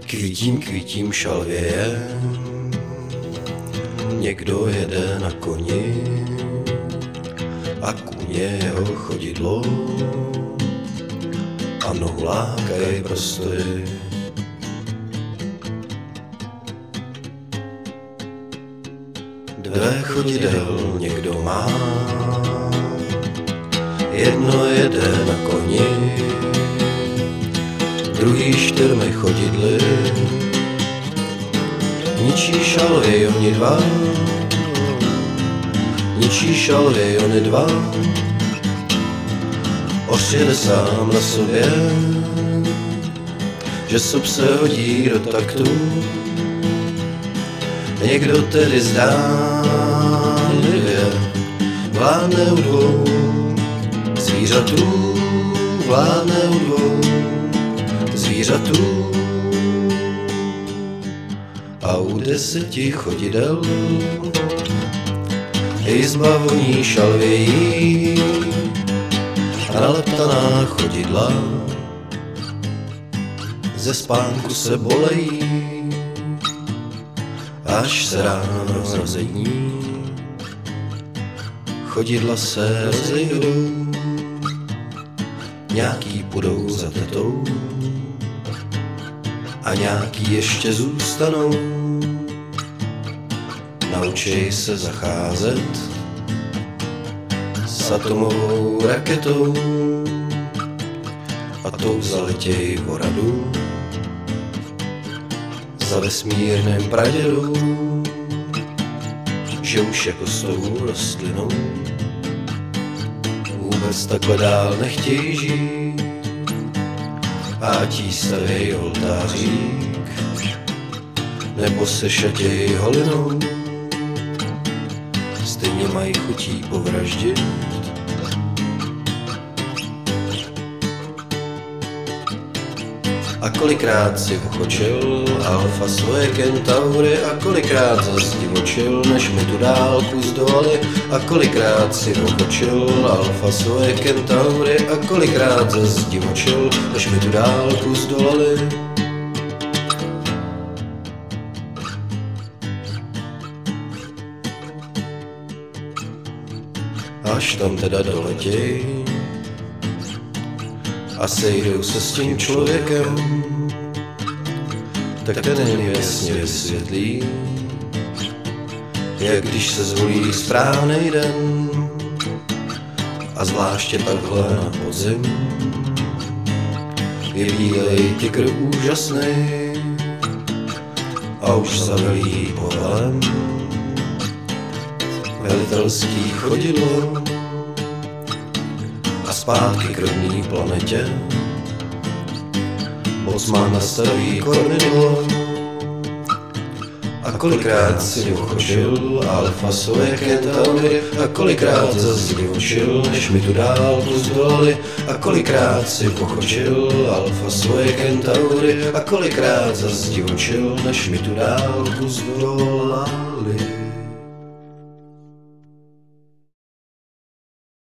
Kvítím šalvěje, někdo jede na koni a kůně jeho chodidlo a nohu lákají prostory. Dvě chodidel někdo má, jedno jede na koni, druhý 4 chodidly, ničí šalvy oni dva, ničí šalvy oni dva, oř sám na sobě, že sob se hodí do taktu. Někdo tedy zdánlivě vládne u dvou zvířatů, vládne u dvou zvířatů a u 10 chodidel izba voní šalvějí a naleptaná chodidla ze spánku se bolejí, až se ráno rozední, chodidla se rozejdou, nějaký půjdou za tetou a nějaký ještě zůstanou. Naučej se zacházet s atomovou raketou a tou zaletěj o radu za vesmírným pradědou, že už jako s tou rostlinou vůbec takhle dál nechtějí žít, ať jí stavěj oltářík nebo se šatěj holinou, stejně mají chutí povraždit. A kolikrát si ochočil Alfa svoje kentaury a kolikrát zas divočil, než mi tu dálku zdolali. A kolikrát si ochočil Alfa svoje kentaury a kolikrát zas divočil, než mi tu dálku zdolali. Až tam teda doletěj a sejdou se s tím člověkem, tak ten jim jasně vysvětlí, jak když se zvolí správnej den a zvláště takhle na podzim je bílej tygr úžasnej a už zavelí povelem velitelský chodidlo a zpátky k rodný planetě bocman nastaví kormidlo. A kolikrát si ochočil Alfa svoje kentaury a kolikrát zas divočil, než mi tu dálku zdolali. A kolikrát si ochočil Alfa svoje kentaury a kolikrát zas divočil, než mi tu dálku zdolali.